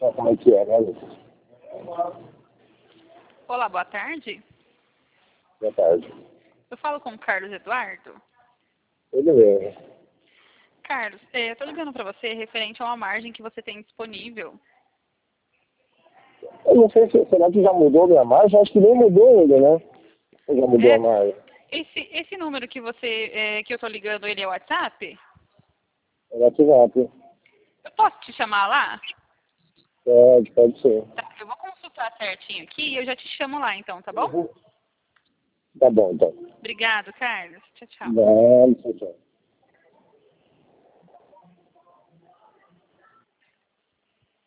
Como é que é, né, Lucas? Olá, boa tarde. Boa tarde. Eu falo com o Carlos Eduardo. Ele mesmo. Carlos, eu tô ligando para você referente a uma margem que você tem disponível. Eu não sei se será que já mudou a minha margem? Acho que nem mudou ainda, né? Ou já mudou a margem? Esse número que que eu tô ligando, ele é o WhatsApp? É WhatsApp. Eu posso te chamar lá? Pode ser. Tá, eu vou consultar certinho aqui e eu já te chamo lá então, tá bom? Tá bom, então. Obrigado, Carlos. Tchau, tchau. Não, tchau, tchau.